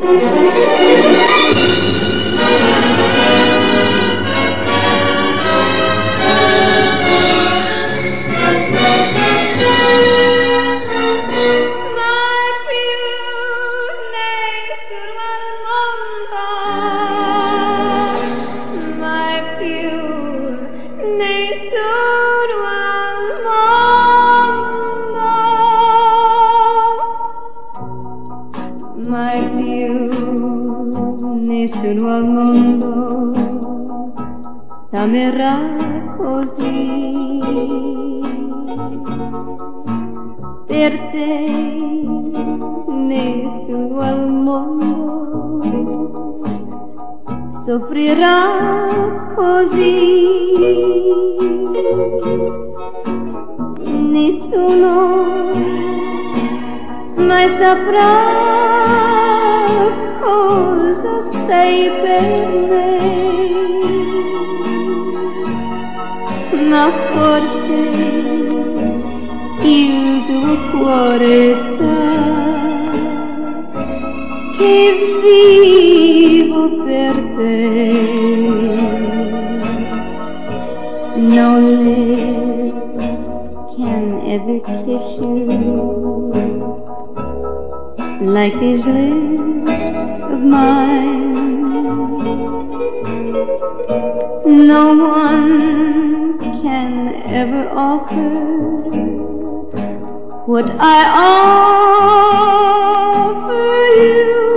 Mai più nessuno al mondo t'amerà così. Per te nessuno al mondo soffrirà così. Nessuno mai saprà cosa sei per me, ma forse il tuo cuore sa che vivo per te. No lips can ever kiss you like these lips of mine. No one can ever offer what I offer you.